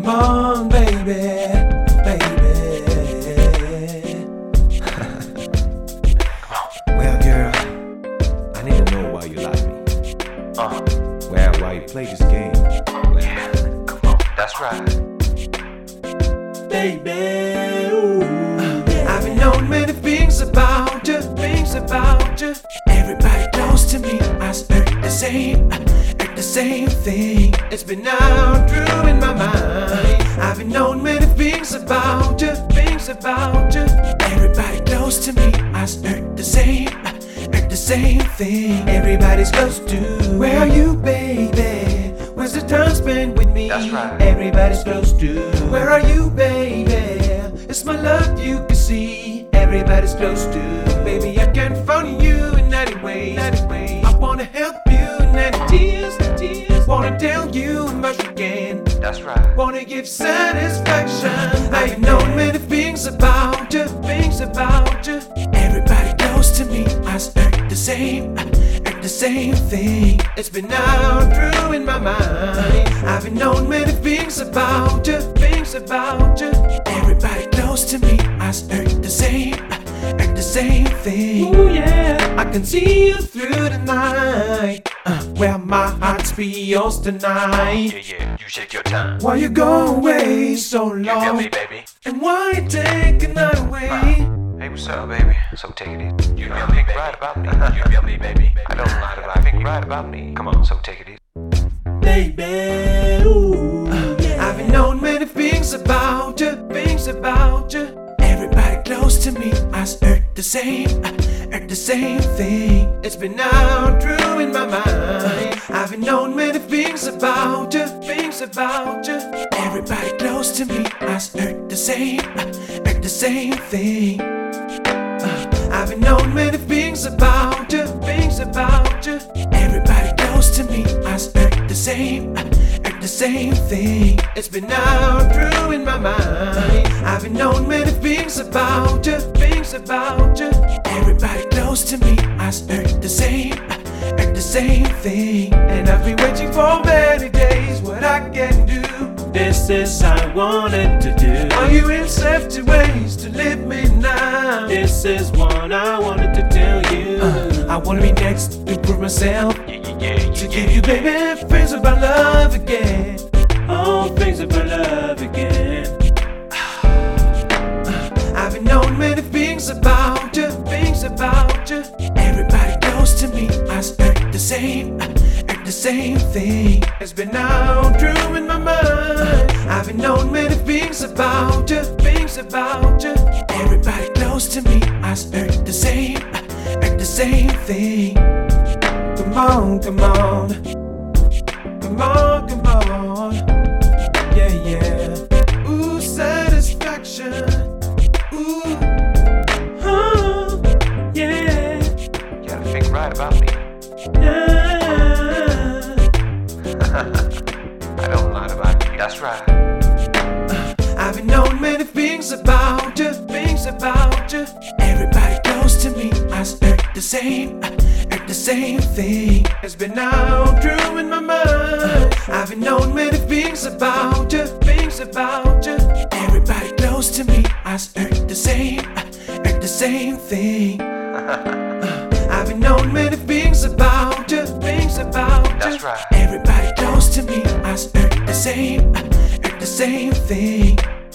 Come on, baby, baby. Well, girl, I need to know why you like me. Well, why you play this game. Yeah, come on, that's right. Baby, ooh, yeah. I've been known many things about you, things about you. Everybody close to me, I heard the same thing. It's been out true in my mind. I've been known many things about you, things about you. Everybody close to me, I heard the same thing. Everybody's close to. Where are you, baby? Where's the time spent with me? That's right. Everybody's close to. Where are you, baby? It's my love you can see. Everybody's close to. Baby, I can't find you in any way. I wanna help you in any tears. Wanna tell you how much you can. That's right. Wanna give satisfaction. I've known many things about you, things about you. Everybody close to me, I heard the same thing. It's been out true in my mind. I've been known many things about you, things about you. Everybody close to me, I heard the same thing. Ooh yeah, I can see you through the night. Well, my heart's be yours tonight. Yeah, you take your time. Why you go away so long? You feel me, baby? And why you take another way? Hey, what's up, baby? So take it easy. You feel me, right about me? You feel me, baby? I don't lie about think right about me. Come on, so take it easy. Baby, ooh, yeah. I've been known many things about you, things about you. Everybody close to me, I heard the same thing. It's been out true in my mind. I've been known many things about you, things about you. Everybody close to me, I heard the same thing. I've been known many things about you, things about you. Everybody close to me, I heard the same thing. It's been out true in my mind. I've been known many things about you, things about you. Everybody close to me, I heard the same thing. And I've been waiting for many days, what I can do. This is I wanted to do. Are you in safety ways to leave me now? This is what I wanted to tell you. I wanna be next to prove myself. To give you, baby, things about love again. Oh, things about love again. I've been known many things about you, things about you. Everybody close to me, I heard the same thing. It's been out true in my mind. I've been known many things about you, things about you. Everybody close to me, I heard the same thing. Come on, come on. Come on, come on. Yeah, yeah. Ooh, satisfaction. Ooh, oh, yeah. You gotta think right about me. Nah. I don't lie about you. That's right. I've been known many things about you, things about you. Everybody close to me, I heard the same thing. It's been out true in my mind. I've been known many things about you, things about you. Everybody close to me, I heard the same thing. I've been known many things about you, things about you. That's right. Everybody close to me, I heard the same thing.